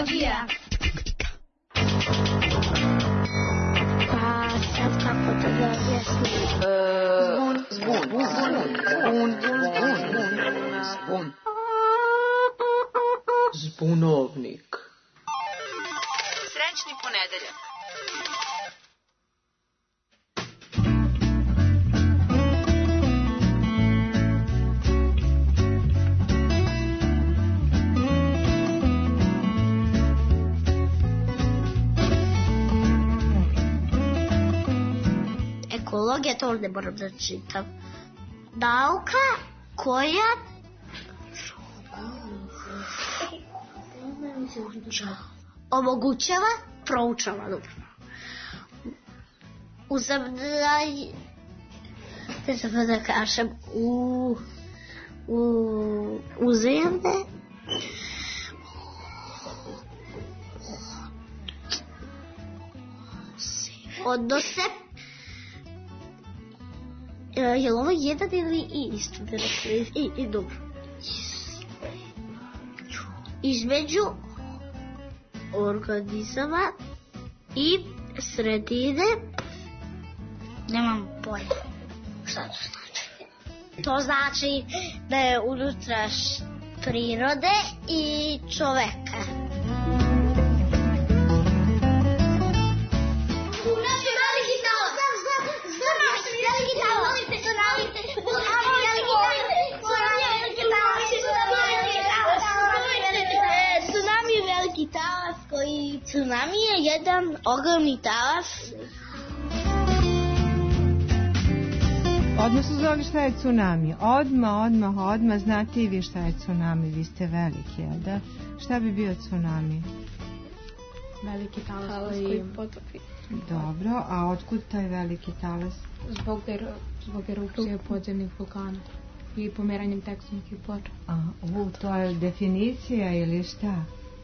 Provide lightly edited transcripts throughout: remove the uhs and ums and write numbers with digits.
ekologija. Pa sad kako to da objasnim? Zbun. Zbunovnik. Srećni ponedeljak. Ekologija, to ne moram da čitam. Nauka koja omogućava, proučava, dobro. Ne znam da kažem, uzajamne odnose. Je li ovo jedan ili isto? I dobro. Između organizama i sredine nemam pojma šta to znači. To znači da je unutraš prirode i čoveka. Tsunami je jedan ogromni talas. Odmah se zove šta je tsunami. Odmah znate i vi šta je tsunami. Vi ste veliki, jel da? Šta bi bio tsunami? Veliki talas koji potopi. Dobro, a otkud taj veliki talas? Zbog erupcije podzemnih vulkana i pomeranjem tektonskih ploča. To je definicija ili šta?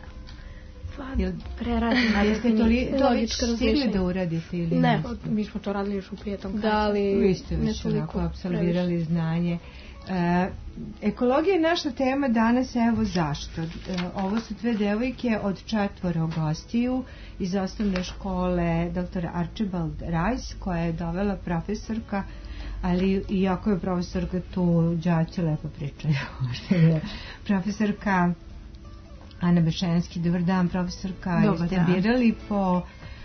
Prerađena jeste to već stigli da uradite ili ne? Mi smo to radili još u prijetom kasu. Vi ste već onako apsolvirali znanje. Ekologija je naša tema danas, evo zašto. Ovo su dve devojke od 4 gostiju iz osnovne škole dr. Archibald Rice, koja je dovela profesorka, ali iako je profesorka tu, đaci lepo pričaju. Profesorka Ana Bešenski. Dobar dan, profesorka. Jeste birali po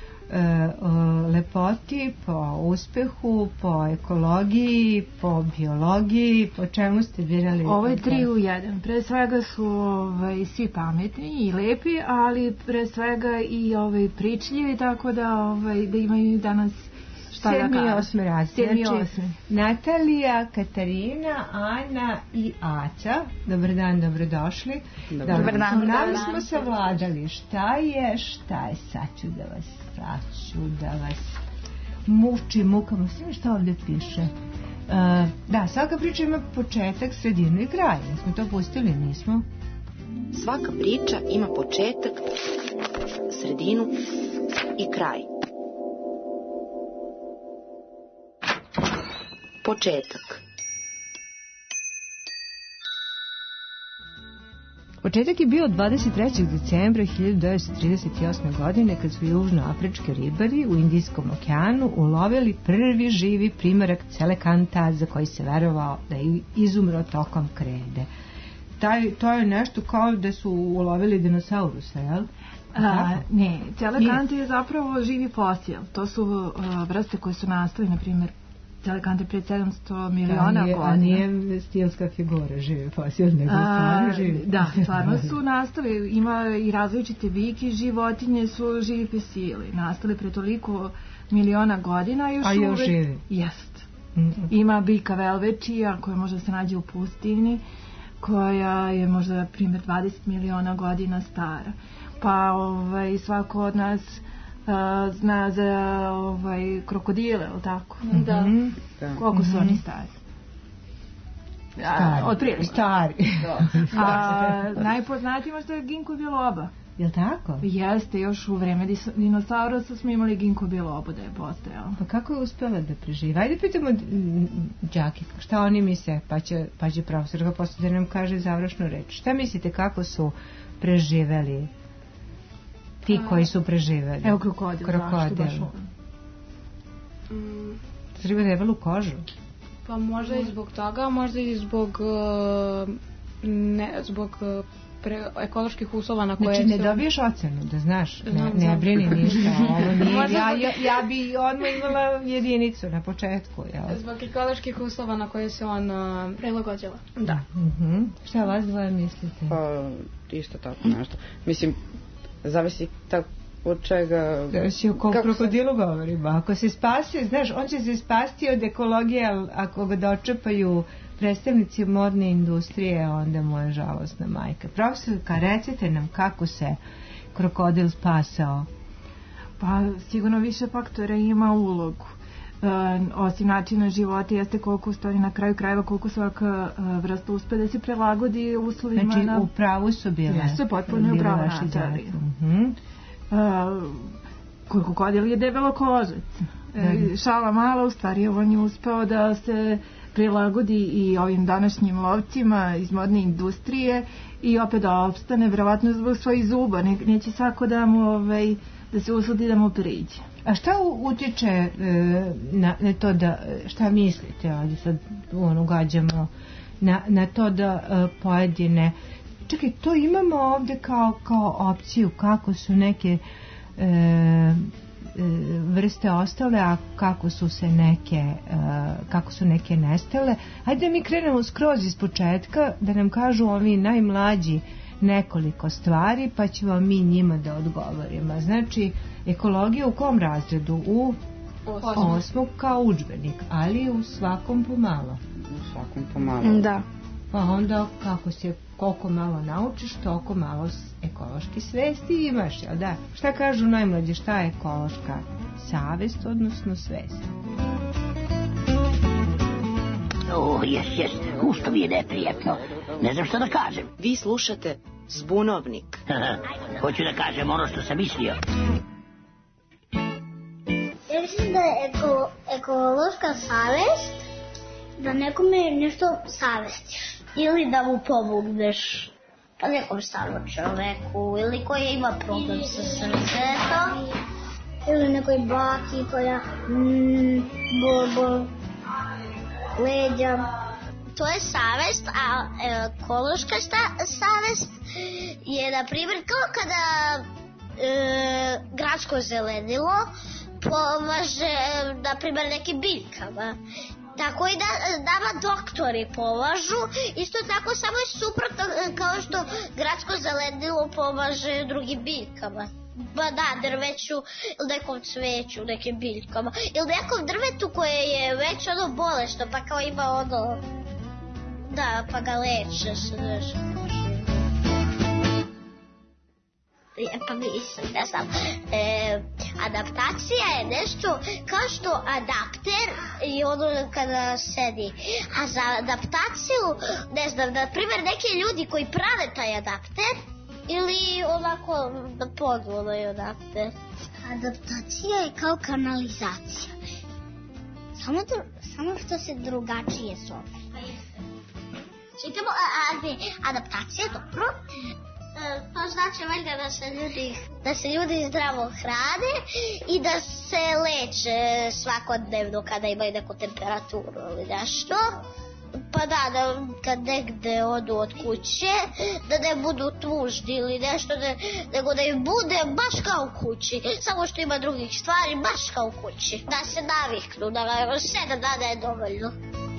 lepoti, po uspehu, po ekologiji, po biologiji, po čemu ste birali? Ovo je 3 u 1. Pre svega su svi pametni i lepi, ali pre svega i pričljivi, tako da imaju danas 7. i 8. razred. Znači, Natalija, Katarina, Ana i Aca. Dobar dan, dobrodošli. Dobar dan. Tsunami smo savladali. Šta je, sad ću da vas muči mukama. Sve što ovdje piše. Da, svaka priča ima početak, sredinu i kraj. Smo to pustili, nismo? Svaka priča ima početak, sredinu i kraj. Početak. Početak je bio 23. decembra 1938. godine kad su južnoafrički ribari u Indijskom okeanu ulovili prvi živi primerak celekanta za koji se verovao da je izumro tokom krede. To je nešto kao da su ulovili dinosaurusa, jel? Ne, celekant je zapravo živi fosil. To su vrste koje su nastale, na primjer, celekante pred 700 miliona godina. A nije stilska figura živi fosil, nego stvarno živi. Da, stvarno su nastali. Ima i različite biki, životinje su živi fosili. Nastali pred toliko miliona godina. A još živi? Jest. Ima bika velvečija koja može se nađe u pustini, koja je možda, primjer, 20 miliona godina stara. Pa svako od nas zna za krokodile, ili tako? Da. Koliko su oni stari? Otprilike. Stari. Najpoznatiji možda je ginkgo biloba. Jel' tako? Jeste, još u vreme dinosaurusa smo imali ginkgo bilobu da je postojala. Pa kako je uspela da preživa? Ajde pitamo đake, šta oni misle, pa će profesorka posle da nam kaže završnu reč. Šta mislite, kako su preživeli Ti koji su preživeli. Evo krokodil. Zašto baš on? Treba debelu kožu. Pa možda i zbog toga, možda i zbog ekoloških uslova na koje znači ne dobiješ ocenu, da znaš, ne brini ništa, ovo nije, ja bi odmah imala jedinicu na početku. Zbog ekoloških uslova na koje se on prilagođava. Da. Šta vas dvoje mislite? Pa isto tako nešto. Mislim, zavisi tako od čega... Zavisi o kom krokodilu govorimo. Ako se spasi, znaš, on će se spasti od ekologije, ako ga dočepaju predstavnici modne industrije, onda mu je žalostna majka. Profesorka, recite nam kako se krokodil spasao. Pa sigurno više faktora ima ulogu. Osim načina života jeste koliko u stvari na kraju krajeva koliko svaka vrsta uspe da se prilagodi uslovima. Znači u pravu su bile. Jesu potpuno u pravu načali. Krokodil je debelokožac. Šala mala, u stvari on je uspeo da se prilagodi i ovim današnjim lovcima iz modne industrije i opet da opstane, verovatno zbog svojih zuba. Neće svako da mu da se usudi da mu priđe. A šta utiče na to da, šta mislite, ovdje sad ugađamo na to da pojedine, čekaj, to imamo ovdje kao opciju, kako su neke vrste ostale, a kako su neke nestale. Hajde da mi krenemo skroz iz početka, da nam kažu ovi najmlađi nekoliko stvari, pa ćemo mi njima da odgovorimo. Znači, ekologija u kom razredu? U 8. kao udžbenik, ali u svakom pomalo. U svakom pomalo. Da. Pa onda koliko malo naučiš, toliko malo ekološki svesti imaš, jel da? Šta kažu najmlađi, šta je ekološka savest, odnosno svest? Jes, ušto mi je neprijatno. Ne znam što da kažem. Vi slušate Zbunovnik. Hoću da kažem ono što sam mislio. Ja mislim da je ekološka savest da nekome nešto savestiš ili da mu pomogneš, pa nekom starom čoveku ili koji ima problem sa srcem ili nekoj baki koja bol leđa. To je savest, a ekološka savest je, na primjer, kao kada gradsko zelenilo pomaže, na primjer, nekim biljkama. Tako i da nama doktori pomažu, isto tako, samo je suprotno kao što gradsko zelenilo pomaže drugim biljkama. Pa da, drveću ili nekom cveću, nekim biljkama. Ili nekom drvetu koje je već bolesno, pa kao ima da, pa ga leče se nešto. Pa mislim, ne znam, adaptacija je nešto kao što adapter i ono kada sedi. A za adaptaciju, ne znam, na primjer neki ljudi koji prave taj adapter ili onako na podvolu je adapter. Adaptacija je kao kanalizacija. Samo što se drugačije zove. Čitamo, adaptacija, dobro. To znači valjda da se ljudi zdravo hrane i da se leče svakodnevno kada imaju neku temperaturu ili nešto. Pa da kad negde odu od kuće, da ne budu tužni ili nešto, nego da im bude baš kao u kući. Samo što ima drugih stvari, baš kao u kući. Da se naviknu, da 7 dana je dovoljno.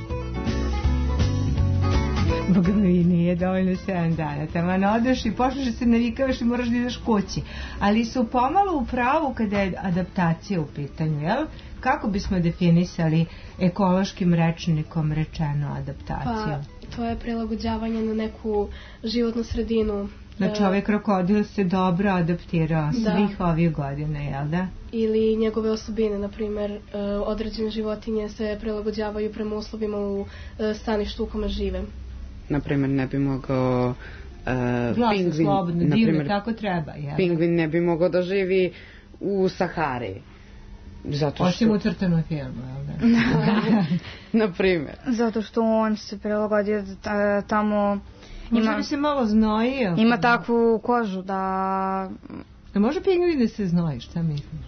Boga mi nije dovoljno 7 dana. Tamo odeš i počneš da se navikavaš i moraš da ideš kući. Ali su pomalo u pravu kada je adaptacija u pitanju, jel? Kako bismo definisali ekološkim rečnikom rečeno adaptaciju? Pa, to je prilagođavanje na neku životnu sredinu. Znači ovaj krokodil se dobro adaptirao svih ovih godina, jel da? Ili njegove osobine, na primjer, određene životinje se prilagođavaju prema uslovima u staništu u kome žive. Naprimjer, ne bi mogao pingvin, slobodno, divno, tako treba. Jel? Pingvin ne bi mogao da živi u Sahari. Osim u crtanom filmu, jel da? Naprimjer. Zato što on se prilagodio tamo... Možda bi se malo znojio. Ima takvu kožu da Može pingvin da se znoji, šta misliš?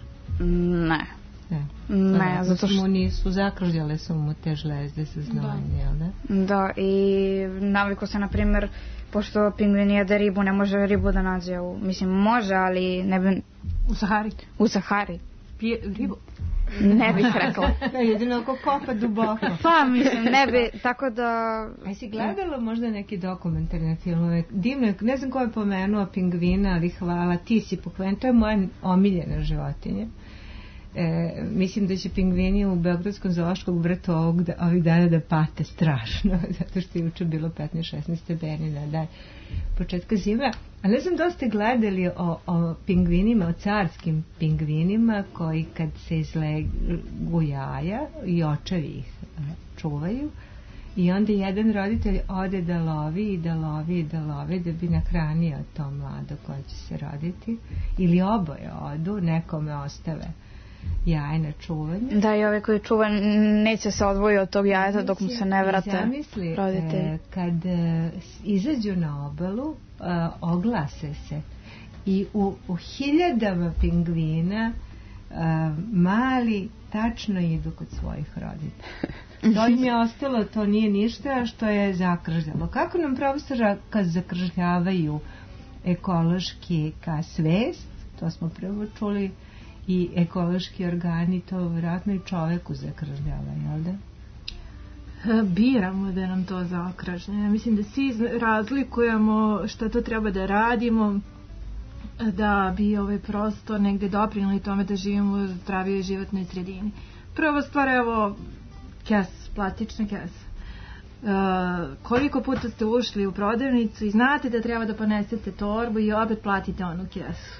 Ne, zato što mu nisu zakržljale su mu te žlezde sa znojenje, jel da? Da, i naviku se, na primjer, pošto pingvin jede ribu, ne može ribu da nađe mislim, može, ali ne bi... U Sahari. Pije ribu? Ne bih rekla. Jedino ako kopa duboko. Pa, mislim, ne bi, tako da... A si gledala možda neki dokumentarne filmove? Divno je, ne znam ko je pomenuo pingvina, ali hvala, ti si pokven, to je moja omiljena životinja. Mislim da će pingvini u Beogradskom zoološkom vrtu ovih dana da pate strašno, zato što je juče bilo 15-16 stepeni na dan početka zime. A ne znam da ste gledali o pingvinima, o carskim pingvinima koji kad se izlegu jaja i očevi ih čuvaju i onda jedan roditelj ode da lovi i da lovi i da lovi da bi nahranio to mlado koje će se roditi, ili oboje odu, nekome ostave jaje na čuvanje. Da, i ove koji čuva neće se odvoji od tog jajeta dok mu se ne vrate roditelji. Zamisli, kad izađu na obalu, oglase se i u hiljadama pingvina mali tačno idu kod svojih roditelja. To im je ostalo, to nije ništa što je zakržljalo. Kako nam profesora kad zakržljavaju ekološki svest, to smo prvo čuli, i ekološki organi, to vjerojatno i čoveku zakržljava, jel da? Biramo da nam to zakržlja. Ja mislim da svi razlikujemo što to treba da radimo da bi prosto negde doprinuli tome da živimo u zdravijoj životnoj sredini. Prva stvar, evo, plastične kese. Koliko puta ste ušli u prodavnicu i znate da treba da ponesete torbu i opet platite onu kesu.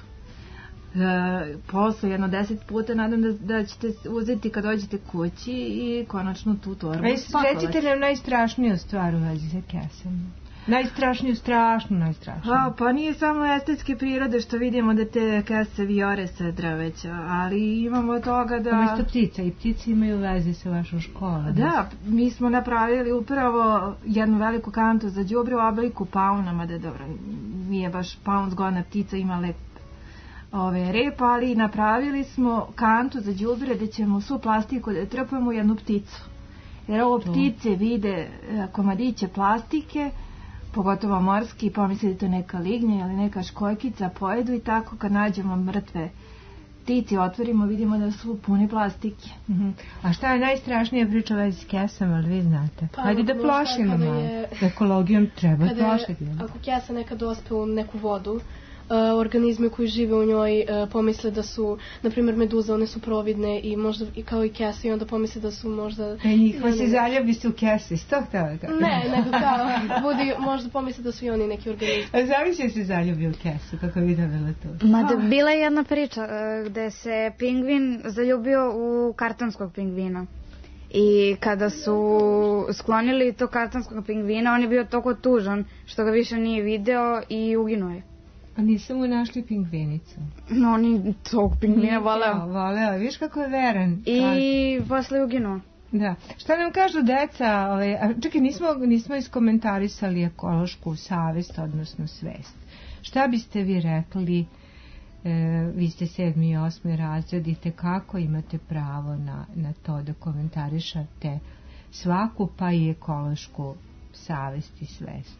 Posle 10 puta nadam da ćete uzeti kad dođete kući i konačno tu torbu spakovati. Recite nam najstrašniju stvar u vezi sa kesama. Najstrašniju. Pa nije samo estetske prirode što vidimo da te kese vijore sa drveća, ali imamo toga da... Umesto ptica, i ptici imaju veze sa vašom školom. Da, mi smo napravili upravo jednu veliku kantu za đubre u obliku pauna, mada dobro, nije baš paun zgodna ptica, ima lep rep, ali napravili smo kantu za đubre da ćemo svu plastiku da trpujemo u jednu pticu. Jer ovo ptice vide komadiće plastike, pogotovo morski, pomisli da je to neka lignja ili neka školjkica, pojedu i tako kad nađemo mrtve ptice, otvorimo, vidimo da su puni plastike. A šta je najstrašnija priča vezi s kesama, ali vi znate? Hajde da plošimo malo. Ekologijom treba plošiti. Ako kesa nekad dospe u neku vodu, organizmi koji žive u njoj pomisle da su, na primjer meduze, one su providne i možda kao i kese, i onda pomisle da su možda... Njihova se zaljubi su u kese, sto htjela kako? Ne, nego kao, možda pomisle da su i oni neki organizmi. A zamisli se zaljubi u kesu, kako je vidjela to? Mada bila je jedna priča gde se pingvin zaljubio u kartonskog pingvina. I kada su sklonili to kartonskog pingvina, on je bio toliko tužan što ga više nije video i uginuo je. A nisu mu našli pingvinicu? No, oni tog pingvina voleo. Voleo, viš kako je veren. I posle uginuo. Da. Šta nam kažu deca? Čekaj, nismo iskomentarisali ekološku savest, odnosno svest. Šta biste vi rekli, vi ste 7. i 8. razred, i kako imate pravo na to da komentarišate svaku, pa i ekološku savest i svest?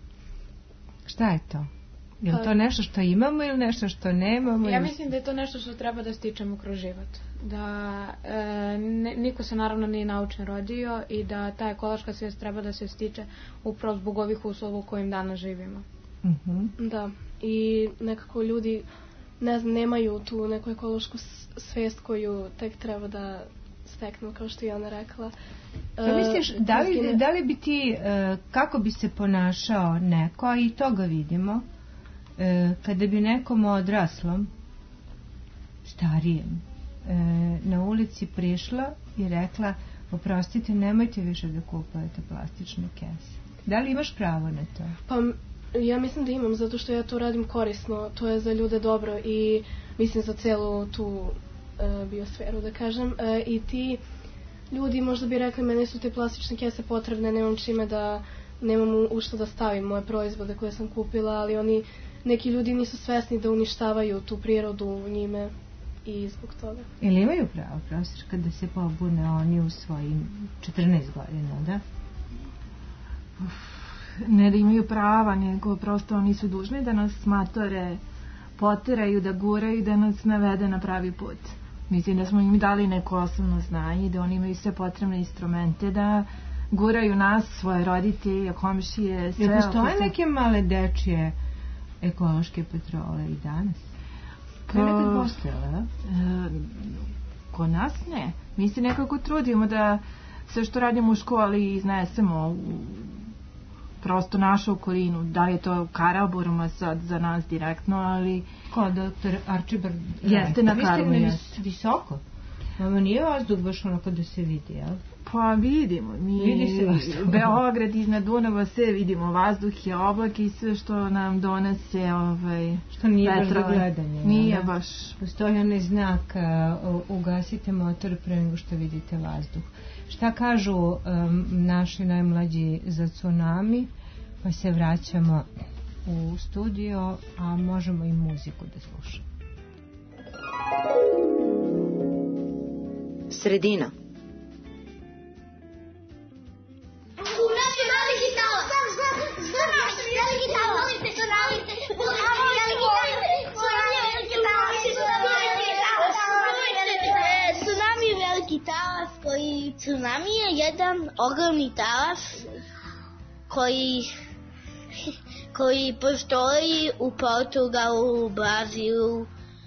Šta je to? Je li to nešto što imamo ili nešto što nemamo? Ja mislim da je to nešto što treba da stičemo kroz život. Da niko se naravno nije naučno rodio i da ta ekološka svijest treba da se stiče upravo zbog ovih uslova u kojim danas živimo. Da, i nekako ljudi, ne znam, nemaju tu neku ekološku svijest koju tek treba da steknu, kao što je ona rekla. Misliš, da li bi ti, kako bi se ponašao neko, a i toga vidimo, kada bi nekom odraslom, starijem, na ulici prišla i rekla: oprostite, nemojte više da kupujete plastične kese. Da li imaš pravo na to? Pa ja mislim da imam, zato što ja to radim korisno, to je za ljude dobro i mislim za celu tu biosferu, da kažem, i ti ljudi možda bi rekli: mene su te plastične kese potrebne, nemam čime da, nemam u što da stavim moje proizvode koje sam kupila, ali oni neki ljudi nisu svesni da uništavaju tu prirodu njime i zbog toga. Ili imaju pravo, profesorka, da se pobune oni u svojim 14 godina, da? Ne da imaju prava, nego prosto oni su dužni da nas matore poteraju, da guraju, da nas navede na pravi put. Mislim da smo im dali neko osnovno znanje i da oni imaju sve potrebne instrumente da guraju nas, svoje roditelje, komšije, sve. Jer postoje neke male dečije ekološke patrole i danas? To je nekad postojala? Kod nas ne. Mi se nekako trudimo da sve što radimo u školi iznesemo prosto našu okolinu. Da li je to Karaburma sad za nas direktno, ali... Ko, doktor Archibald? Jeste na Karlu. Vi ste visoko? Mama, nije vazduh baš onako da se vidi, jel? Pa vidimo. Vidi se vazduh. Beograd iznad Dunava, sve vidimo. Vazduh je oblak i sve što nam donese što nije baš do gledanja. Nije baš. Postoji onaj znak ugasite motor pre nego što vidite vazduh. Šta kažu naši najmlađi za tsunami? Pa se vraćamo u studio, a možemo i muziku da slušamo. Sredina. Tsunami je jedan ogromni talas koji postoji u Portugalu, u Brazilu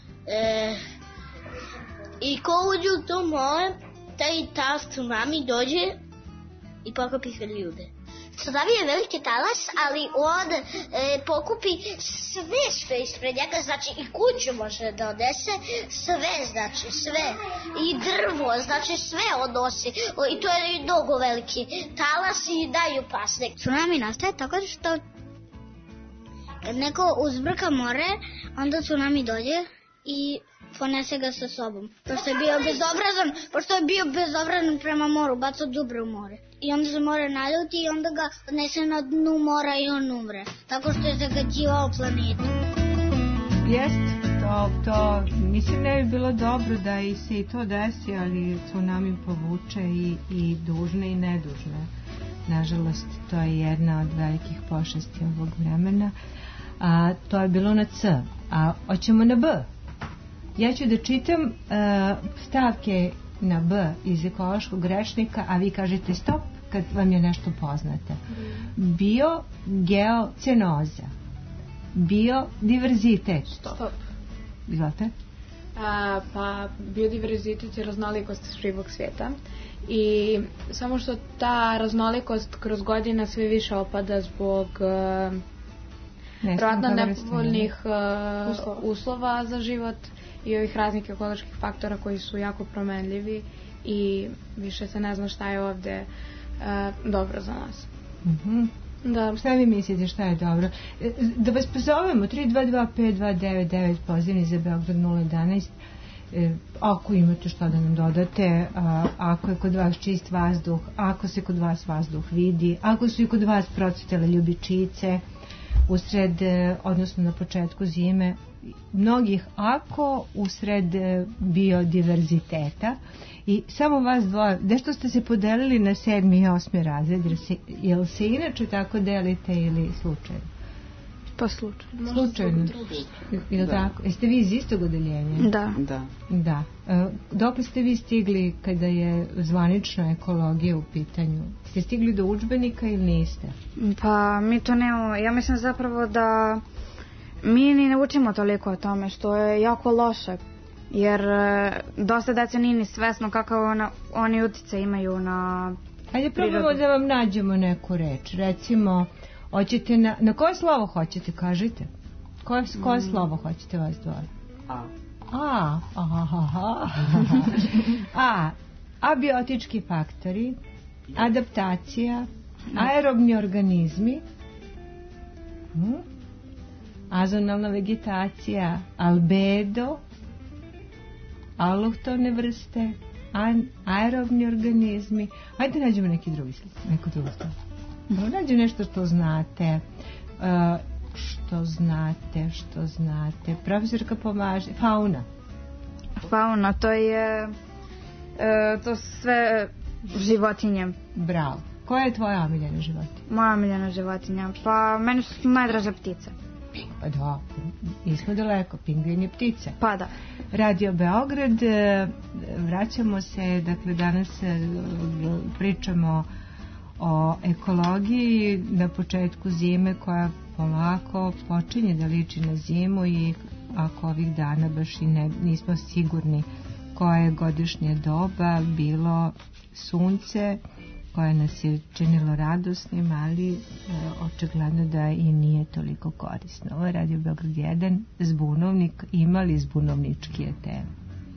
i ko uđe u to more, taj talas tsunami dođe i pokupi sve ljude. Tsunami je veliki talas, ali on pokupi sve ispred njega, znači i kuću može da odnese, sve. I drvo, znači sve odnosi. I to je mnogo veliki talas i najopasniji. Tsunami nastaje tako što kad neko uzbrka more, onda tsunami dođe i ponese ga sa sobom. Pošto je bio bezobrazan prema moru, baca đubre u more. I onda se more naljuti i onda ga odnese na dnu mora i on umre. Tako što je zagađivao planetu. Jest, to mislim ne bi bilo dobro da i se i to desi, ali tsunami povuče i dužne i nedužne. Nažalost, to je jedna od velikih pošasti ovog vremena. A to je bilo na C. A hoćemo na B. Ja ću da čitam stavke na B iz ekološkog rečnika, a vi kažete stop kad vam je nešto poznato. Biogeocenoza. Biodiverzitet. Stop. Izvolite. Pa biodiverzitet je raznolikost živog svijeta i samo što ta raznolikost kroz godine sve više opada zbog vjerojatno nepovoljnih uslova za život i ovih raznih ekoloških faktora koji su jako promenljivi i više se ne zna šta je ovdje dobro za nas. Da. Šta vi mislite šta je dobro? Da vas pozovemo 322-5299 pozivni za Beograd 011 ako imate šta da nam dodate, ako je kod vas čist vazduh, ako se kod vas vazduh vidi, ako su i kod vas procvetale ljubičice usred, odnosno na početku zime, mnogih ako usred biodiverziteta. I samo vas dvoje, nešto ste se podelili na 7. i 8. razred, jel se inače tako delite ili slučajno? Pa slučajno. Slučajno. Ili tako? Jeste vi iz istog odeljenja? Da. Dokle ste vi stigli kada je zvanična ekologija u pitanju? Ste stigli do udžbenika ili niste? Pa mi to nemamo. Ja mislim zapravo da mi ni ne učimo toliko o tome, što je jako loše. Jer dosta dece nije ni svesno kakav oni utjecaj imaju na ajde probamo da vam nađemo neku reč. Recimo, hoćete na koje slovo hoćete, kažite? Koje slovo hoćete vas dvoje? Abiotički faktori, adaptacija, aerobni organizmi, azonalna vegetacija, albedo, alohtone vrste, aerobni organizmi. Hajde nađemo neku drugu stvar. Nađemo nešto što znate, što znate. Profesorka pomaže. Fauna, to je to sve životinje. Bravo. Koja je tvoja omiljena životinja? Moja omiljena životinja? Pa meni su najdraže ptice. Pa da, nismo daleko, pingvin je ptica. Pa da. Radio Beograd, vraćamo se, dakle danas pričamo o ekologiji na početku zime koja polako počinje da liči na zimu i ako ovih dana baš i nismo sigurni koje je godišnje doba, bilo sunce koje nas je činilo radosnim, ali očigledno da i nije toliko korisno. Ovo je Radio Beograd 1, Zbunovnik, imali zbunovničkije teme.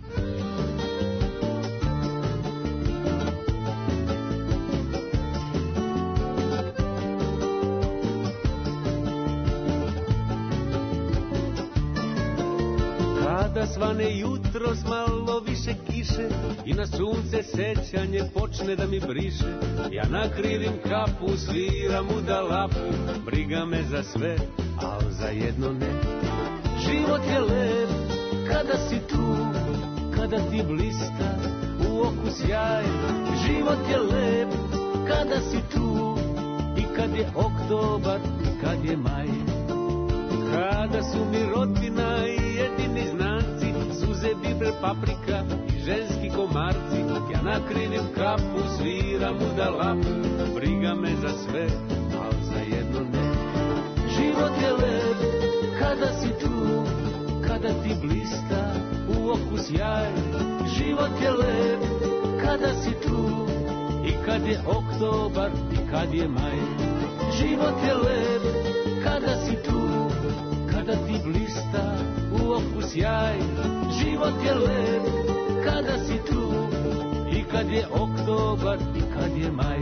Kada svane jutro s malo više kiše i na sunce sećanje počne da mi briše, ja nakrivim kapu, sviram u dalapu, briga me za sve, al za jedno ne. Život je lep kada si tu, kada ti blista u oku sjaj. Život je lep kada si tu i kad je oktobar i kad je maj. Kada su mi rodbina i jedini znanci, suze, biber, paprika i ženski komarci, ja nakrivim kapu, sviram u dalapu, briga me za sve, al za jedno ne. Život je lep kada si tu, kada ti blista u oku sjaj. Život je lep kada si tu i kad je oktobar i kad je maj. Život je lep kada si tu, kada ti blista u oku sjaj. Život je lep kada si tu i kad je oktobar i kad je maj.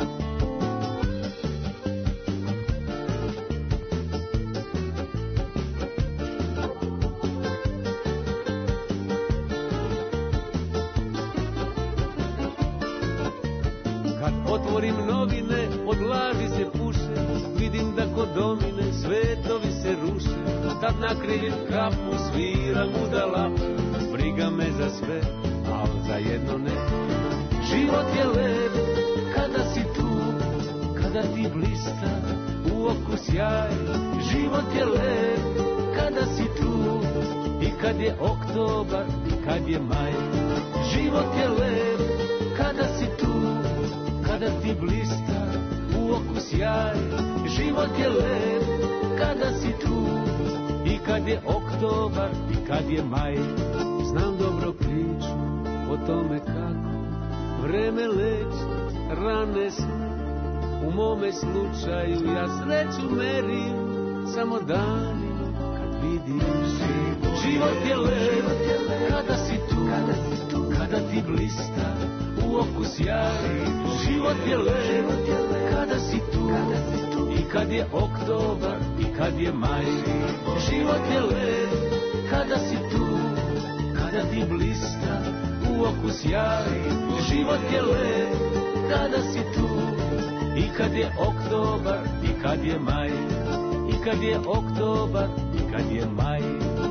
Kad otvorim novine, od laži se puše, vidim da kod domine svetovi se ruše. Tad nakrivim kapu, sviram u dalapu, briga me za sve, al za jedno ne. Život je lep kada si tu, kada ti blista u oku sjaj. Život je lep kada si tu i kad je oktobar i kad je maj. Život je lep kada si tu, kada ti blista u oku sjaj. Život je lep kada si tu i kad je oktobar i kad je maj. Znam dobro priču o tome kako vreme leči rane sve. U mome slučaju ja sreću merim samo danima kad vidim život. Život je lep kada si tu, kada ti blista u oku sjaj. Život je lep kada si tu i kad je oktobar i kad je maj. Život je lep kada si tu, kada ti blista u oku sjaj. Život je lep kada si tu i kad je oktobar i kad je maj. I kad je oktobar i kad je maj.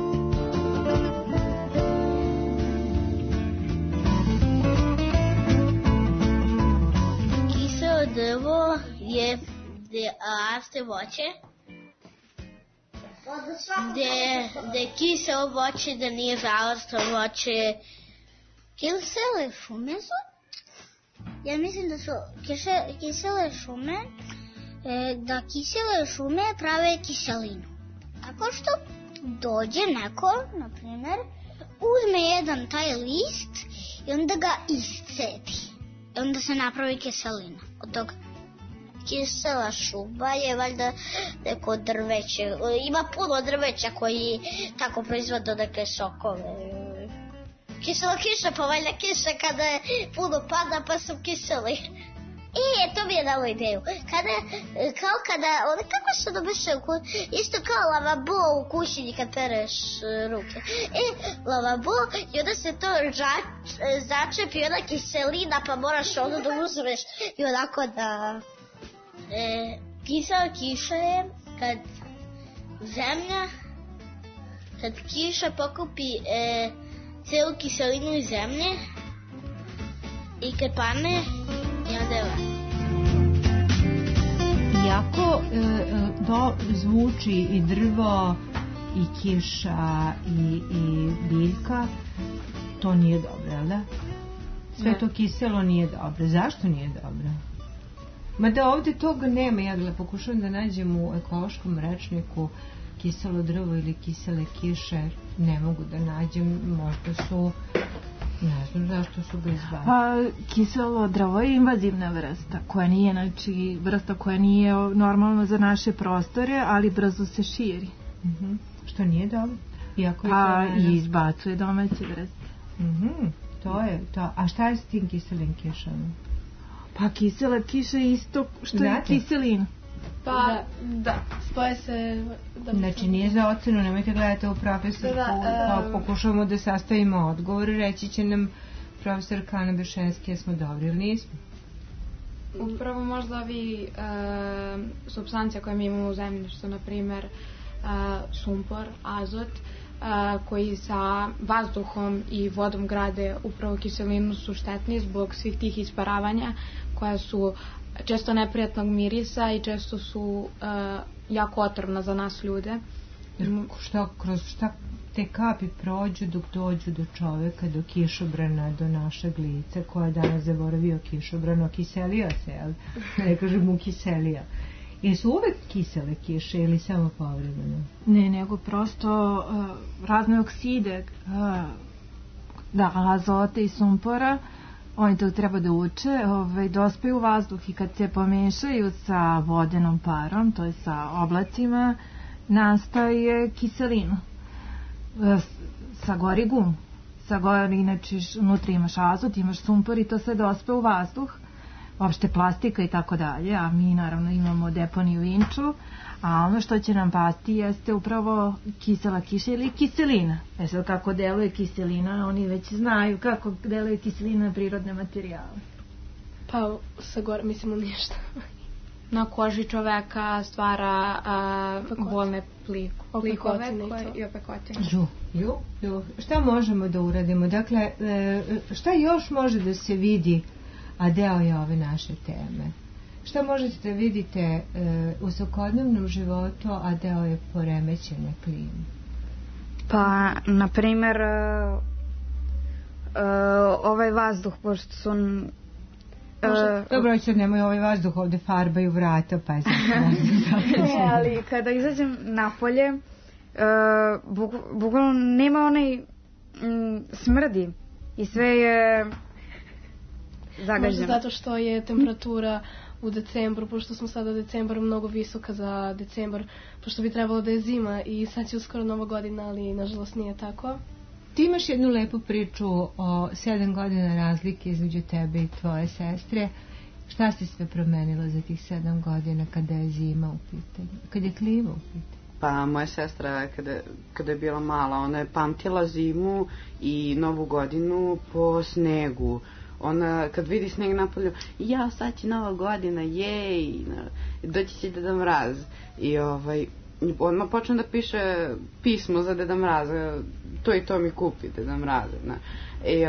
Kiselo drvo je gde raste voće, gde kiselo voće, da nije žalostno voće. Kisele šume su, ja mislim da su kisele šume, da kisele šume prave kiselinu. Tako što dođe neko, na primjer, uzme jedan taj list i onda ga iscepi. I onda se napravi kiselina od toga. Kisela šuba je valjda neko drveće. Ima puno drveća koji tako proizvode neke sokove. Kisela kiša, pa valjda kiša kada je puno pada pa su kiseli. To mi je dalo ideju. Kako se dobiše isto kao lavabo u kućini kad pereš ruke. Lavabo i onda se to začepi ona kiselina pa moraš ono da uzmeš i onako da... Kisela kiša je kad zemlja, kad kiša pokupi celu kiselinu iz zemlje i kad padne i onda je van. Iako zvuči i drvo i kiša i biljka, to nije dobro, jel da? Sve to kiselo nije dobro. Zašto nije dobro? Mada ovde toga nema, ja pokušavam da nađem u ekološkom rečniku kiselo drvo ili kisele kiše, ne mogu da nađem, možda su, ne znam zašto su ga izbacili. Pa kiselo drvo je invazivna vrsta, koja nije, znači vrsta koja nije normalna za naše prostore, ali brzo se širi. Što nije dobro? Pa i izbacuje domaće vrste. To je to. A šta je s tim kiselim kišama? Pa kisela kiša je isto što je kiselina. Pa da, spoje se... Znači nije za ocenu, nemojte gledati u profesorku, pa pokušamo da sastavimo odgovor, reći će nam profesor Kana Bešenski, jesmo dobri ili nismo? Upravo možda vi supstancije koje mi imamo u zemlji, što na primer sumpor, azot, koji sa vazduhom i vodom grade upravo kiselinu, su štetni zbog svih tih isparavanja koja su često neprijatnog mirisa i često su jako otrovna za nas ljude. Kroz šta te kapi prođu dok dođu do čoveka, do kišobrana, do našeg lica, koja je danas zaboravio kišobran, okiselio se, jel? Ne kažem ukiselio. Jesu uvek kisele kiše ili samo povremeno? Ne, nego prosto razne okside, azote i sumpora, oni to treba da uče, dospaju u vazduh i kad se pomešaju sa vodenom parom, to je sa oblacima, nastaje kiselina. Sagori gum. Sagori, znači, unutra imaš azot, imaš sumpor i to sve dospe u vazduh, opšte plastika i tako dalje, a mi naravno imamo deponiju Vinču, a ono što će nam pasti jeste upravo kisela kiša ili kiselina. Sad kako deluje kiselina, oni već znaju kako deluje kiselina na prirodne materijale. Pa sagor, mislimo ništa. Na koži čoveka stvara bolne plikove i opekotine. Šta možemo da uradimo? Dakle, šta još može da se vidi, a deo je ove naše teme? Šta možete da vidite u svakodnevnom životu, a deo je poremećene klime? Pa, na primer, ovaj vazduh, pošto su... Dobro, sad nemoj ovaj vazduh, ovde farbaju vrata, pa je ne, ali kada izađem napolje, bukvalno nema onaj smrdi i sve je zagađeno. Možda zato što je temperatura u decembru, pošto smo sada decembar mnogo visoka za decembar, pošto bi trebalo da je zima i sad će uskoro Nova godina, ali nažalost nije tako. Ti imaš jednu lepu priču o 7 godina razlike između tebe i tvoje sestre. Šta si sve promenila za tih 7 godina kada je zima u pitanju, kada je klima u pitanju? Pa moja sestra kada je bila mala, ona je pamtila zimu i Novu godinu po snegu. Ona kad vidi sneg napolju, ja sad će Nova godina, jej, doći će Deda Mraz. I odmah počne da piše pismo za Deda Mraza, to i to mi kupi Deda Mraza. I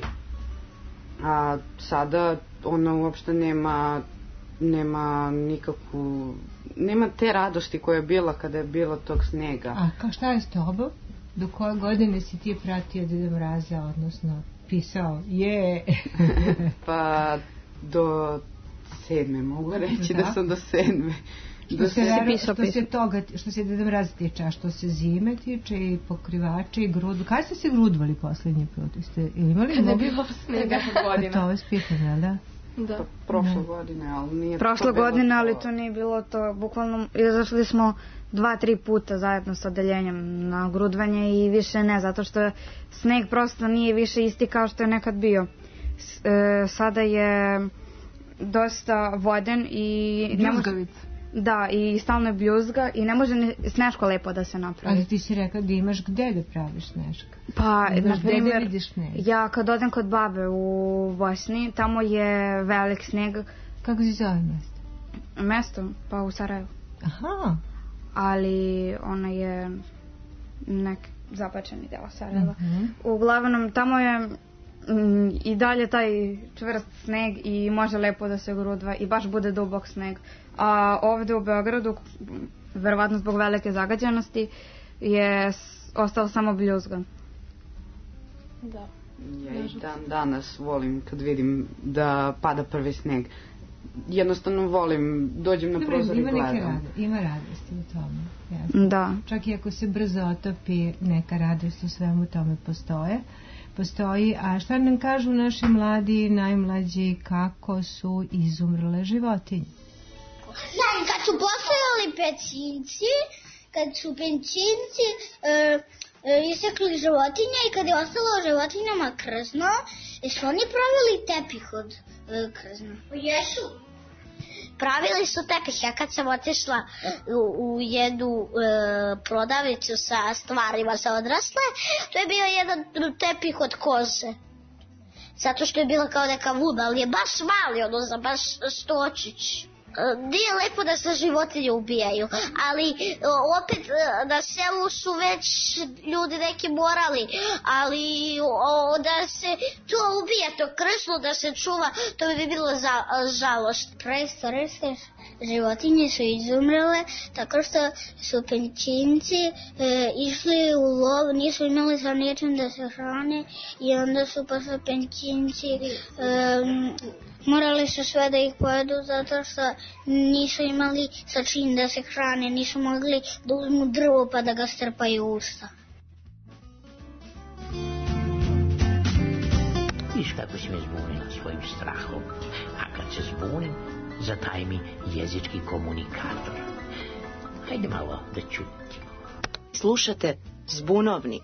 a sada ona uopšte nema nikakvu, nema te radosti koja je bila kada je bilo tog snega. A šta je s tobom? Do koje godine si ti pratio Deda Mraza, odnosno pisao? Pa do 7. mogu reći da sam do 7. Što se Deda Mraza tiče, a što se zime tiče i pokrivače i grudu. Kada ste se grudvali poslednji put? Kada je bilo snega godina. To je spitano, da? Da. Prošle godine, ali nije... Prošle godine, ali to nije bilo to. Bukvalno izašli smo 2-3 puta zajedno sa odeljenjem na grudvanje i više ne, zato što sneg prosto nije više isti kao što je nekad bio. Sada je dosta voden i... Bljuzgavica. Da, i stalno je bljuzga i ne može Sneško lepo da se napravi. Ali ti si rekao da imaš gde da praviš Sneška? Pa, na primjer, ja kad odem kod babe u Bosni, tamo je velik sneg. Kako se zove mesto? Mesto? Pa u Sarajevu. Aha. ali ona je nek zapačeni deo Sarajeva. Uglavnom, tamo je i dalje taj čvrst sneg i može lepo da se grudva i baš bude dubok sneg. A ovde u Beogradu, verovatno zbog velike zagađenosti, je ostalo samo bljuzga. Da. Ja i dan danas volim kad vidim da pada prvi sneg. Jednostavno volim, dođem na prozor i gledam. Ima radosti u tome. Jasno. Da. Čak i ako se brzo otopi, neka radost u svemu tome postoji. A šta nam kažu naši mladi, najmlađi, kako su izumrle životinje? Kad su postojali kad su pećinci isekli životinje i kad je ostalo životinjama krzno, su oni pravili tepih od krzna? Jesu. Pravili su tepih. Ja kad sam otišla u jednu prodavnicu sa stvarima za odrasle, to je bio jedan tepih od koze. Zato što je bila kao neka vuda, ali je baš mali, ono za baš stočić. Nije lepo da se životinje ubijaju, ali opet na selu su već ljudi neki morali, ali da se to ubija, to krsno da se čuva, to bi bilo žalost. Preistorijske životinje su izumrele tako što su pećinci išli u lov, nisu imali sa ničim da se hrane i onda su posle pećinci morali su sve da ih pojedu zato što nisu imali sa čim da se hrane, nisu mogli da uzmu drvo pa da ga strpaju u usta. Viš kako si me zbunila svojim strahom, a kad se zbunim, zataj mi jezički komunikator. Hajde malo da čutimo. Slušate Zbunovnik.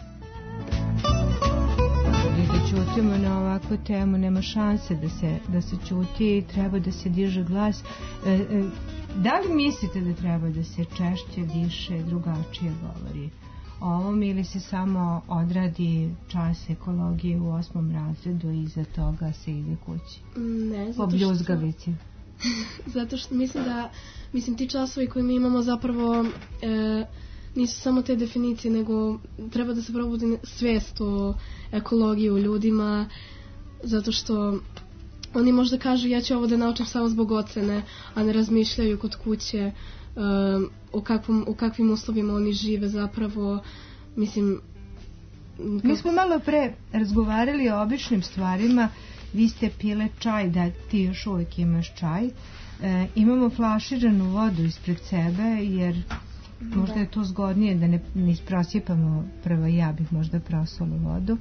Čutimo na ovakvu temu, nema šanse da se čuti i treba da se diže glas. Da li mislite da treba da se češće, više, drugačije govori o ovom ili se samo odradi čas ekologije u 8. razredu i iza toga se ide kući? Ne, po bljuzgavici. Zato što mislim ti časovi koje mi imamo zapravo nisu samo te definicije, nego treba da se probudi svijest o ekologiji u ljudima, zato što oni možda kažu ja ću ovo da naučim samo zbog ocene, a ne razmišljaju kod kuće u kakvim uslovima oni žive zapravo. Mislim, mi smo malo pre razgovarali o običnim stvarima. Vi ste pile čaj, da ti još uvijek imaš čaj. Imamo flaširanu vodu ispred sebe, jer možda je to zgodnije da ne isprosipamo. Prvo ja bih možda prosula vodu.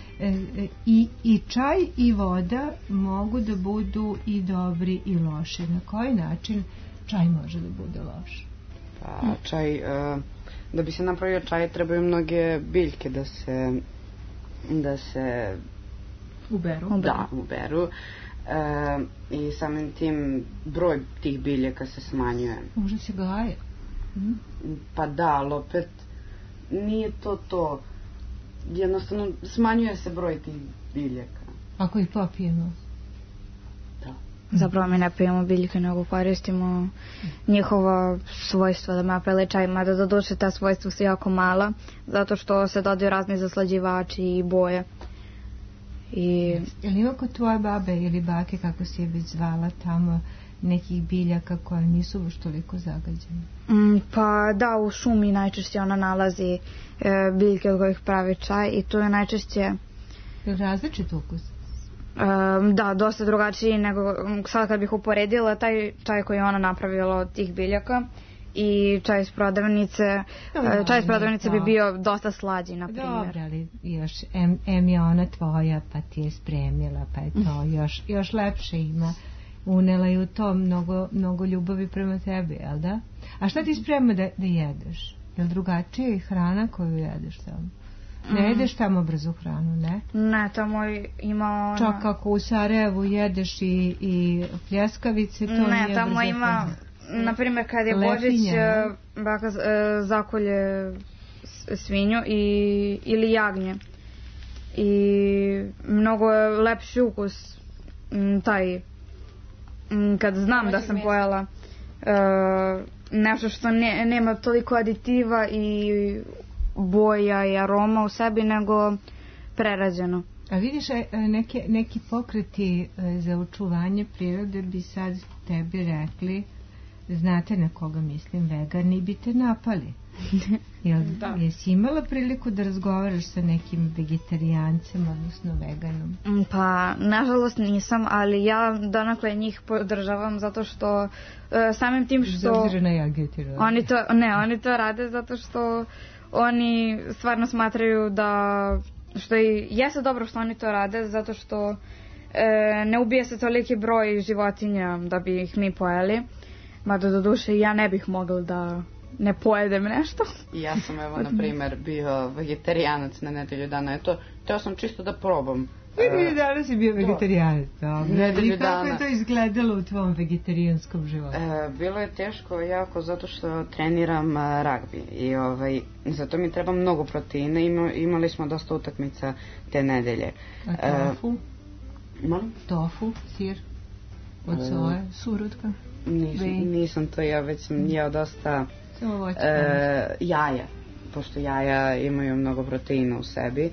I čaj i voda mogu da budu i dobri i loši. Na koji način čaj može da bude loš? Pa čaj, da bi se napravio čaj trebaju mnoge biljke da se uberu. Da, uberu. I samim tim broj tih biljaka se smanjuje. Može se gaje. Pa da, ali opet nije to. Jednostavno smanjuje se broj tih biljaka. Ako ih popijemo? Da. Zapravo mi ne pijemo biljke, nego koristimo njihova svojstva da naprave čaj, mada do duše ta svojstva su jako mala, zato što se dodaju razni zaslađivači i boje. Jel ima kod tvoje babe ili bake, kako si je već zvala tamo, nekih biljaka koje nisu baš toliko zagađene? Pa da, u šumi najčešće ona nalazi biljke od kojih pravi čaj i to je najčešće... Je različit ukus? Da, dosta drugačiji nego sad kad bih uporedila taj čaj koji je ona napravila od tih biljaka i čaj iz prodavnice. Čaj iz prodavnice bi bio dosta slađi, na primjer. Dobro, ali još em je ona tvoja, pa ti je spremila, pa je to još lepše ima. Unela je u to mnogo ljubavi prema tebi, jel da? A šta ti sprema da jedeš? Je li drugačija i hrana koju jedeš tamo? Ne jedeš tamo brzu hranu, ne? Ne, tamo ima ona... Čak ako u Sarajevu jedeš i pljeskavice, to nije brzo hrana. Ne, tamo ima, na primjer, kad je Božić, baka zakolje svinju ili jagnje. I mnogo je lepši ukus taj... Kad znam da sam pojela nešto što nema toliko aditiva i boja i aroma u sebi, nego prerađeno. A vidiš, neki pokreti za očuvanje prirode bi sad tebi rekli, znate na koga mislim, vegani bi te napali. Jesi imala priliku da razgovaraš sa nekim vegetarijancem, odnosno veganom? Pa, nažalost nisam, ali ja donakle njih podržavam zato što samim tim što... Zaobzira na jageti. Oni to rade zato što oni stvarno smatraju da... što i jeste dobro što oni to rade, zato što ne ubije se toliki broj životinja da bi ih mi pojeli. Mada do duše ja ne bih mogla da ne pojedem nešto. Ja sam na primjer bio vegetarijanac na nedelju dana. Eto, teo sam čisto da probam. Nedelju dana si bio vegetarijanac. I kako je to izgledalo u tvom vegetarijanskom životu? Bilo je teško jako zato što treniram ragbi i zato mi treba mnogo proteina. Imali smo dosta utakmica te nedelje. A tofu? Tofu, sir od soje, surutka? Nisam to ja, već sam jeo dosta jaja, pošto jaja imaju mnogo proteina u sebi.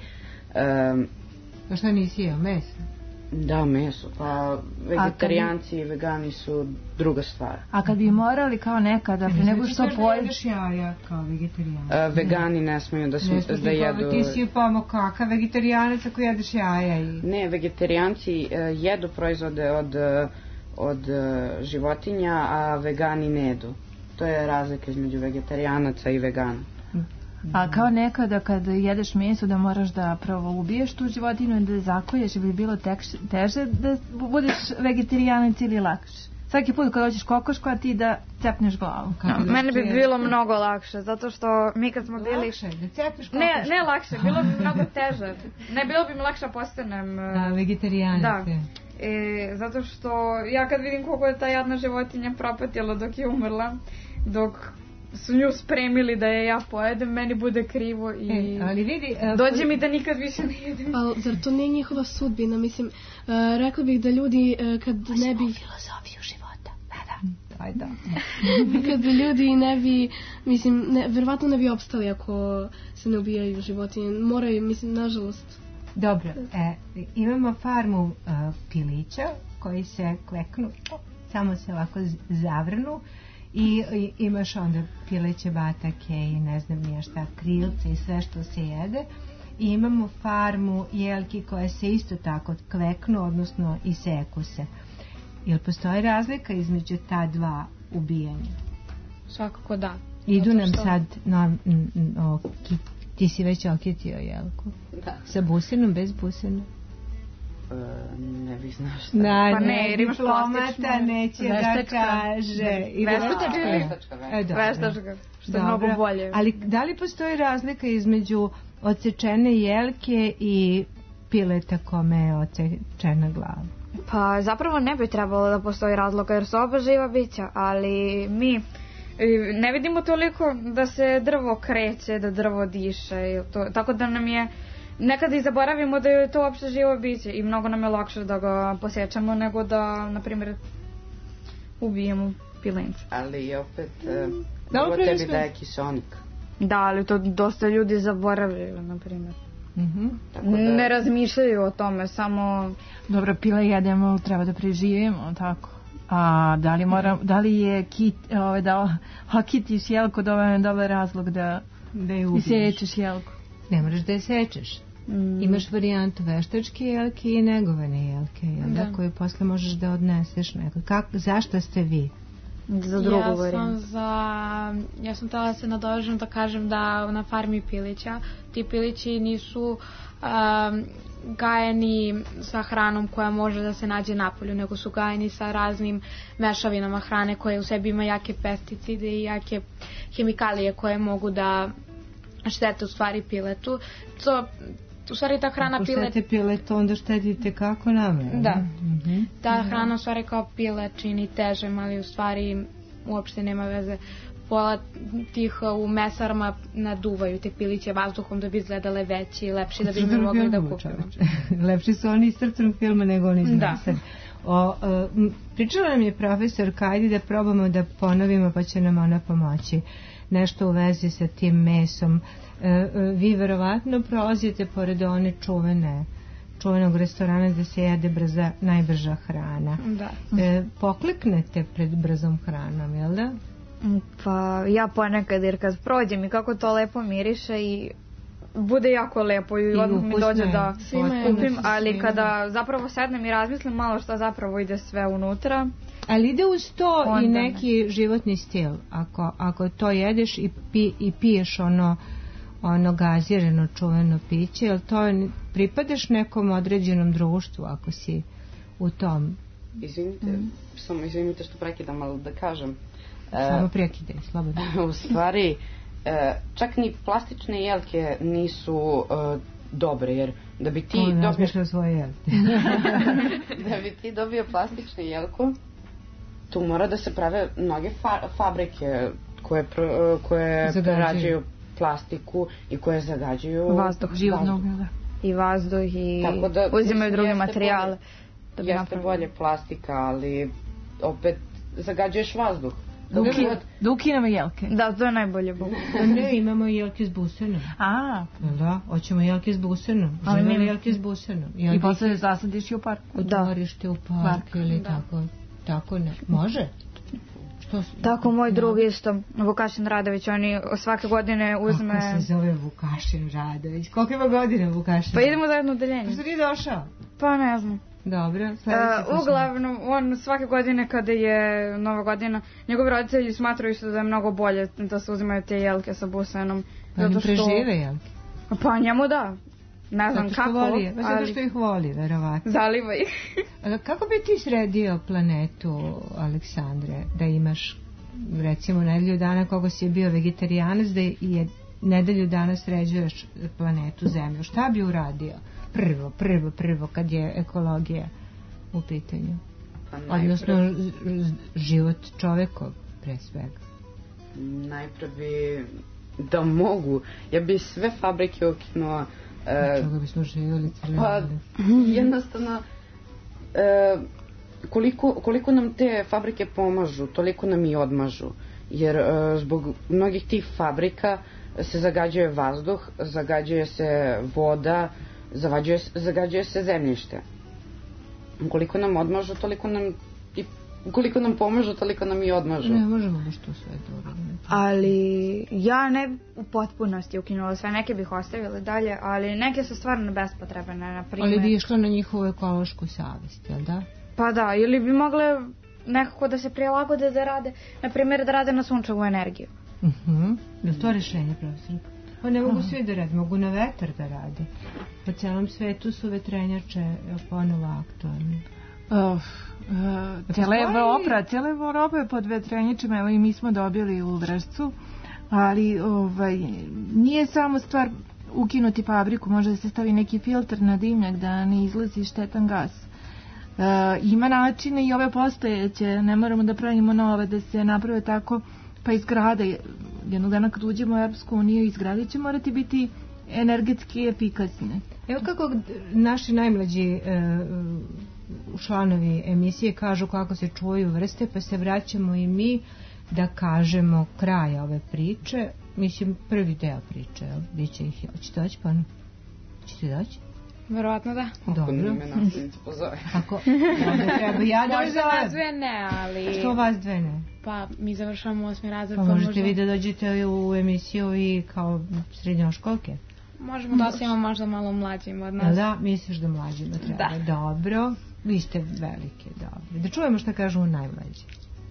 A šta nisi jeo, meso? Da, meso, pa vegetarijanci i vegani su druga stvar. A kad bi morali kao nekada, pre nego što pojedeš jaja kao vegetarijanci? Vegani ne smiju da jedu... Ti si upamo kakav vegetarijanac ako jedeš jaja? Ne, vegetarijanci jedu proizvode od životinja, a vegani ne jedu. To je razlika između vegetarijanaca i vegana. A kao nekada kad jedeš meso da moraš da prvo ubiješ tu životinu i da je zakoješ, bi bilo teže da budeš vegetarijanac ili lakše? Svaki put kad hoćeš kokošku, a ti da cepneš glavu. Mene bi bilo mnogo lakše, zato što mi kad smo bili... Lakše? Da cepneš kokošku? Ne lakše, bilo bi mnogo teže. Ne, bilo bi mi lakše postanem... vegetarijanac. Da. Zato što ja kad vidim koliko je ta jadna životinja propatila dok je umrla, dok su nju spremili da je ja pojedem, meni bude krivo i ali vidi, dođe mi da nikad više ne jedem. Pa zar to nije njihova sudbina? Mislim, rekla bih da ljudi kad ne bi... filozofiju života. Da. Kad ljudi ne bi, mislim, verovatno ne bi opstali ako se ne ubijaju životinje. Moraju, mislim, nažalost. Dobro, imamo farmu pilića koji se kleknu, samo se ovako zavrnu i imaš onda pileće batake i ne znam nije šta, krilce i sve što se jede. I imamo farmu jelki koje se isto tako kleknu, odnosno iseku se. Jel postoji razlika između ta dva ubijanja? Svakako da. Idu nam sad ti si već okitio jelku? Da. Sa busenom, bez busene? Ne bih znao šta. Pa ne, jer imaš diplomata, neće da kaže. Veštačka. Što je mnogo bolje. Ali da li postoji razlika između odsečene jelke i pileta kome je odsečena glava? Pa zapravo ne bi trebalo da postoji razlika jer su oba živa bića, ali mi ne vidimo toliko da se drvo kreće, da drvo diše, tako da nam je nekada i zaboravimo da je to uopšte živo biće i mnogo nam je lakše da ga posjećamo nego da, na primjer, ubijemo pilenca. Ali opet, ovo tebi daje kiseonik. Da, ali to dosta ljudi zaboravljaju, na primjer. Ne razmišljaju o tome, samo... Dobro, pile jedemo, treba da preživimo, tako. A da li je kitiš jelku dobar razlog da isečeš jelku? Ne moraš da je sečeš. Imaš varijantu veštačke jelke i negovane jelke, koju posle možeš da odneseš neko. Zašto ste vi? Za drugu varijantu. Ja sam htjela se nadovežem da kažem da na farmi pilića ti pilići nisu gajeni sa hranom koja može da se nađe napolju, nego su gajeni sa raznim mešavinama hrane koje u sebi ima jake pesticide i jake hemikalije koje mogu da štete u stvari piletu. U stvari ta hrana ako štete piletu, onda štetite kako nama? Da. Ta hrana u stvari kao pilet čini težem, ali u stvari uopšte nema veze. Pola tih u mesarama naduvaju te piliće vazduhom da bi izgledale veći i lepši da bi mi mogli da kupimo. Lepši su oni iz crtanog filma nego oni iz mesara. Pričala nam je profesorka, ajde da probamo da ponovimo pa će nam ona pomoći. Nešto u vezi sa tim mesom. Vi verovatno prolazite pored one čuvenog restorana gde se jede najbrža hrana. Da. Pokleknete pred brzom hranom, jel da? Pa ja ponekad, jer kad prođem i kako to lepo miriše i bude jako lepo i odmah mi dođe da kupim, ali kada zapravo sednem i razmislim malo šta zapravo ide sve unutra. Ali ide uz to i neki životni stil. Ako to jedeš i piješ ono gazirano čuveno piće, jel to pripadaš nekom određenom društvu ako si u tom? Izvinite što prekidam, ali da kažem. Samo prekidaj, slobodno. U stvari, čak ni plastične jelke nisu dobre, jer da bi ti dobio svoje jelke. Da bi ti dobio plastičnu jelku, tu mora da se prave mnoge fabrike koje prerađuju plastiku i koje zagađuju vazduh, i vazduh i uzimaju druge materijale. Jeste bolje plastika, ali opet zagađuješ vazduh. Da ukinemo jelke. Da, to je najbolje. Ne, imamo i jelke s busenom. Da, hoćemo jelke s busenom. Želimo jelke s busenom. I posle zasadiš i u parku. Otvorište u park ili tako ne. Može? Tako moj drug isto, Vukašin Radović, oni svake godine uzme... Kako se zove Vukašin Radović? Koliko ima godina Vukašin? Pa idemo za jedno odeljenje. Što nije došao? Pa ne znam. Dobro. Uglavnom, on svake godine kada je Nova godina, njegovi roditelji smatraju se da je mnogo bolje da se uzimaju te jelke sa busenom. Pa oni prežive jelke? Pa njemu da. Ne znam kako. Zato što ih voli, verovatno. Zaliva ih. Kako bi ti sredio planetu, Aleksandre, da imaš recimo nedelju dana koga si bio vegetarijanac, da je nedelju dana sređuješ planetu Zemlju? Šta bi uradio? Prvo, kad je ekologija u pitanju. Odnosno život čovekov, pre svega. Najpre bi da mogu. Ja bi sve fabrike ukinuo. Čega bismo živjeli cijeli dan? Jednostavno, koliko nam te fabrike pomažu, toliko nam i odmažu. Jer zbog mnogih tih fabrika se zagađuje vazduh, zagađuje se voda, zagađuje se zemljište. Koliko nam odmažu, toliko nam koliko nam pomažu, toliko nam i odmažu. Ne možemo baš to sve dobro. Ali ja ne u potpunosti ukinula sve, neke bih ostavila dalje, ali neke su stvarno bespotrebne, na primjer. Ali bi išla na njihovu ekološku savjest, jel da? Pa da, ili bi mogle nekako da se prilagode da rade, na primjer da rade na sunčevu energiju. Je to rješenje, profesor? Pa ne mogu svi da rade, mogu na vetar da rade. Po celom svetu su vetrenjače ponovo aktualne. Cijela Evropa je pod vetrenjačima, evo i mi smo dobili u Vršcu, ali nije samo stvar ukinuti fabriku, može da se stavi neki filter na dimnjak da ne izlazi štetan gas. Ima načine i ove postojeće, ne moramo da pravimo nove, da se naprave tako, pa i zgrade, jednog dana kad uđemo u Europsku uniju, i zgrade će morati biti energetski efikasne. Evo kako naši najmlađi članovi emisije kažu kako se čuvaju vrste, pa se vraćamo i mi da kažemo kraj ove priče, mislim prvi deo priče, biće ih, hoćete doći pa? Hoćete doći? Verovatno da. Dobro. Ako treba ja da možda vas dve ne, ali... Što vas dve ne? Pa mi završavamo 8. razred. Pa možete vi da dođete u emisiju i kao srednjoškolke? Možemo da osvijemo možda malo mlađim od nas. Da, misliš da mlađima treba. Da. Dobro, vi ste velike, dobro. Da čujemo šta kažu najmlađi.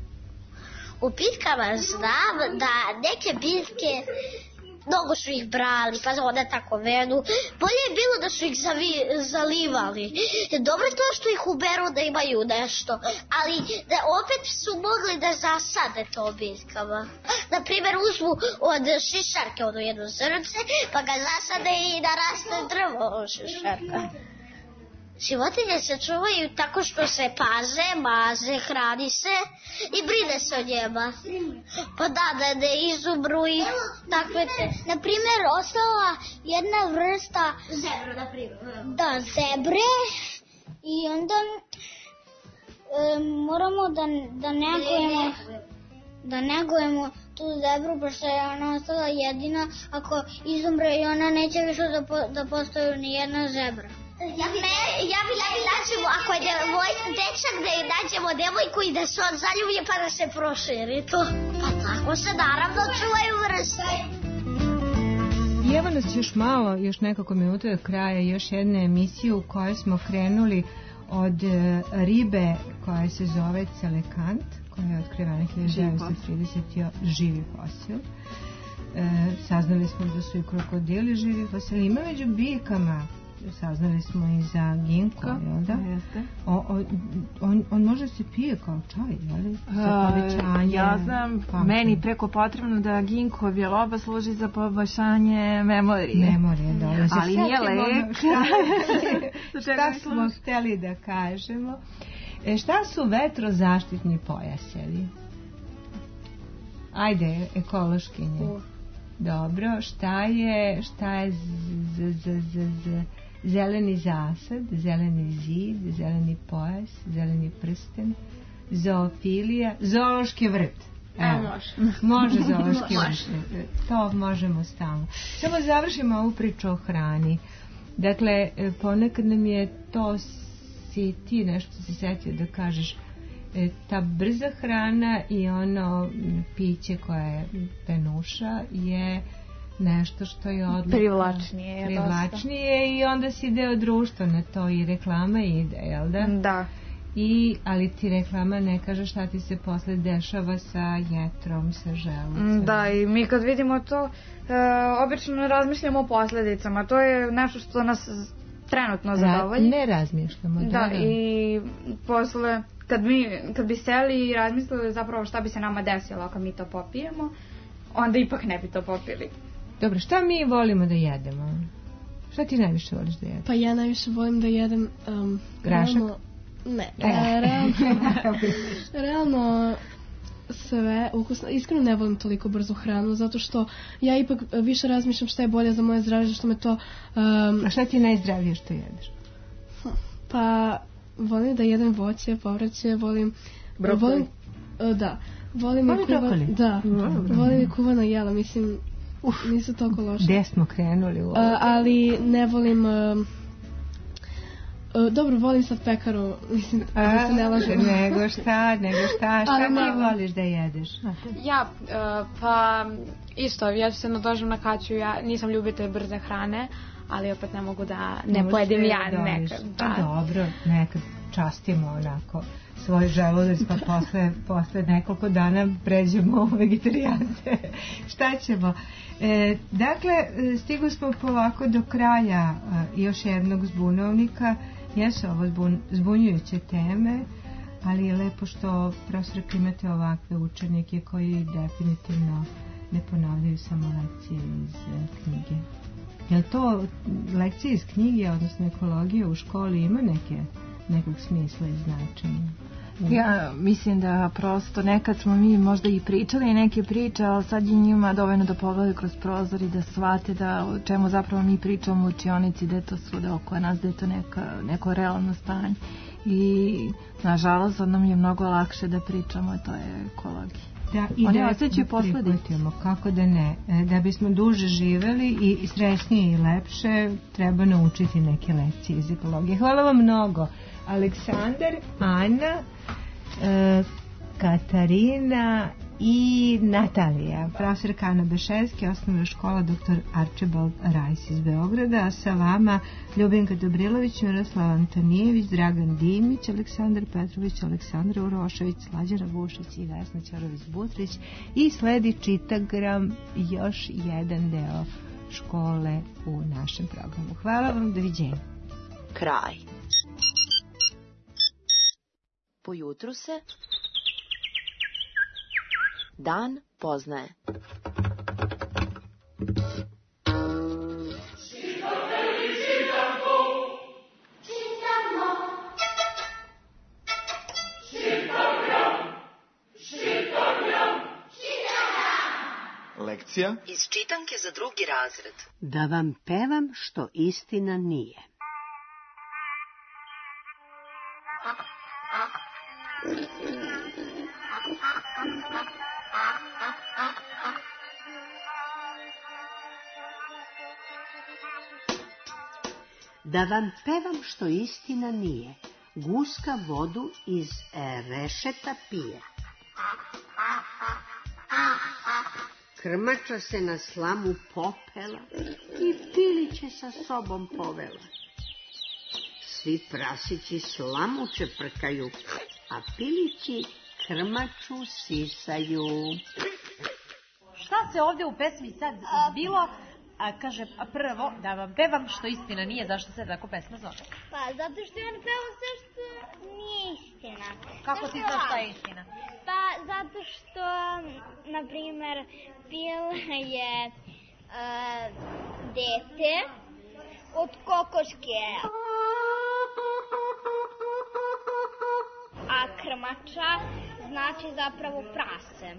U bitkama znam da neke bitke mnogo su ih brali, pa one tako venu. Bolje je bilo da su ih zalivali. Dobro je to što ih uberu da imaju nešto, ali da opet su mogli da zasade to bitkama. Naprimjer, uzmu od šišarke ono jedno zrnce, pa ga zasade i naraste drvo od šišarka. Životinje se čuvaju tako što se paze, maze, hrani se i brine se o njema. Pa da ne izumru i takve te. Naprimjer, ostala jedna vrsta zebra, naprimjer. Da, zebre. I onda moramo da negujemo tu zebru, pošto je ona ostala jedina. Ako izumre i ona neće više da postoji ni jedna zebra. Ja bi nađemo, ako je dečak, da je nađemo devojku i da se on zaljubi pa da se proširi to. Pa tako se naravno čuvaju vrste. I evo nas još malo, još nekoliko minuta do kraja, još jedne emisije u kojoj smo krenuli od ribe koja se zove celekant, koja je otkrivena 1930. živi fosil. Saznali smo da su i krokodili živi fosili. Ima među biljkama, saznali smo i za ginko, jel da? On može se pije kao čaj, jel? Za povećanje. Ja znam, meni preko potrebno da ginko biloba služi za poboljšanje memorije. Memorije, dobro. Ali nije lek. Šta smo hteli da kažemo? Šta su vetrozaštitni pojasevi? Ajde, ekološkinje. Dobro, šta je zeleni zasad, zeleni zid, zeleni pojas, zeleni prsten, zoofilija, zoološki vrt. Može zoološki vrt. To možemo stalno. Samo završimo ovu priču o hrani. Dakle, ponekad nam je to, si ti nešto se setio da kažeš, ta brza hrana i ono piće koje je penuša je nešto što je odlično. Privlačnije i onda si deo društva na to i reklama ide, jel da? Da. Ali ti reklama ne kaže šta ti se posle dešava sa jetrom, sa želucem. Da, i mi kad vidimo to, obično ne razmišljamo o posljedicama. To je nešto što nas trenutno zadovolji. Ne razmišljamo. Da, i posle kad bi seli i razmislili zapravo šta bi se nama desilo ako mi to popijemo, onda ipak ne bi to popili. Dobro, šta mi volimo da jedemo? Šta ti najviše voliš da jedeš? Pa ja najviše volim da jedem... grašak? Realno sve ukusno. Iskreno ne volim toliko brzu hranu, zato što ja ipak više razmišljam šta je bolje za moje zdravlje, što me to... A šta ti je najzdravije što jedeš? Pa volim da jedem voće, povrće, volim... Brokoli? Da. Volim i kuvano jelo, mislim... nisu toliko loše. Gde smo krenuli u ovo? Ali ne volim... dobro, volim sad pekaru, mislim, da se ne lažem. Nego šta ti voliš da jedeš? Ja, pa isto, ja ću se nadožem na Kaću, ja nisam ljubitelj brze hrane, ali opet ne mogu da ne pojedem ja nekad. Dobro, nekad častimo onako svoj želudac, pa posle nekoliko dana pređemo u vegetarijance. Šta ćemo? Dakle, stigli smo polako do kraja još jednog zbunovnika. Jesu ovo zbunjujuće teme, ali je lepo što profesor imate ovakve učenike koji definitivno ne ponavljaju samo lekcije iz knjige. Je li to lekcije iz knjige, odnosno ekologije u školi ima nekog smisla i značenja? Ja mislim da prosto nekad smo mi možda i pričali neke priče, ali sad je njima dovoljno da pogledaju kroz prozor i da shvate da o čemu zapravo mi pričamo u učionici, da je to svuda oko nas, da je to neko realno stanje. I nažalost od nam je mnogo lakše da pričamo, to je ekologija. Da, i oni osjećaju posledice. Kako da ne? Da bismo duže živeli i srećnije i lepše, treba naučiti neke lekcije iz ekologije. Hvala vam mnogo. Aleksandar, Ana, Katarina i Natalija. Profesorka Ana Beševski, osnovna škola dr. Archibald Rajs iz Beograda, a sa vama Ljubinka Dobrilović, Miroslav Antonijević, Dragan Dimić, Aleksandar Petrović, Aleksandra Urošević, Slađana Vušić i Vesna Ćorović-Butrić. I sledi čitagram još jedan deo škole u našem programu. Hvala vam, doviđenja. Kraj. Po jutru se dan poznaje. Lekcija iz čitanke za drugi razred. Da vam pevam što istina nije. Da vam pevam što istina nije, guska vodu iz rešeta pije. Krmača se na slamu popela i piliće sa sobom povela. Svi prasići slamu čeprkaju, a pilići krmaču sisaju. Šta se ovdje u pesmi sad zbilo? Kaže, prvo, da vam pevam što istina nije, zašto se tako pesma zove? Pa, zato što je on pevao sve što nije istina. Kako ti to šta je istina? Pa, zato što, na primer, Pil je dete od kokoške, a krmača znači zapravo prase.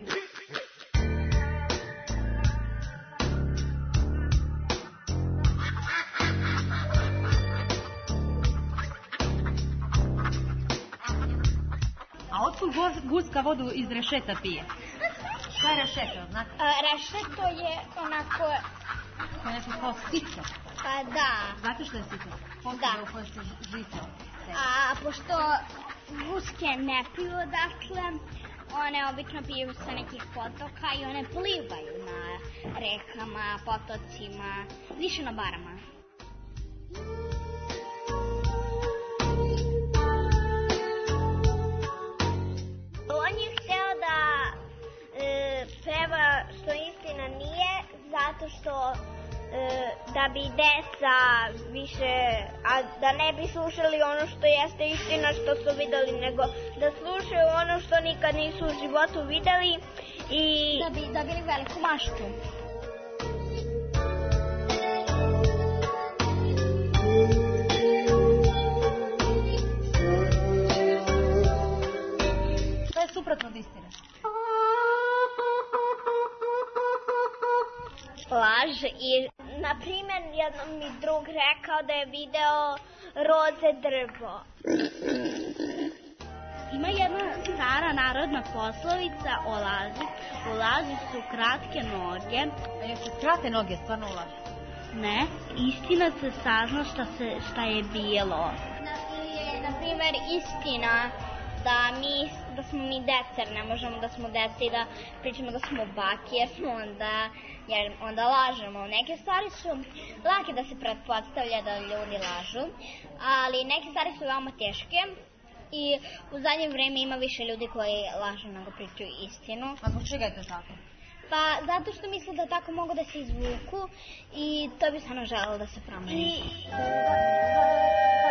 A otkud guska vodu iz rešeta pije? Šta je rešeto, znate? Rešeto je onako... To je nešto kao sito. Pa da. Znate što je sito? Da. U kojoj se žito. A pošto guske ne piju odatle, one obično piju sa nekih potoka i one plivaju na rekama, potocima, više na barama. On je hteo da peva što istina nije, zato što da bi deca više, a da ne bi slušali ono što jeste istina što su videli, nego da slušaju ono što nikad nisu u životu videli i da bi dobili veliku maštu. To je suprotno od istine. Laž i, na primjer, jednom mi drug rekao da je video roze drvo. Ima jedna stara narodna poslovica o laži. U laži su kratke noge. A jesu krate noge stvarno u laži? Ne, istina se sazna šta je bilo. Na primjer, istina da smo mi deca, jer ne možemo da smo deca i da pričamo da smo baki, jer onda lažemo. Neke stvari su lake da se pretpostavlja da ljudi lažu, ali neke stvari su veoma teške i u zadnje vreme ima više ljudi koji lažu nego pričaju istinu. A zbog čega je to tako? Pa zato što misle da tako mogu da se izvuku i to bi stvarno želelo da se promeni.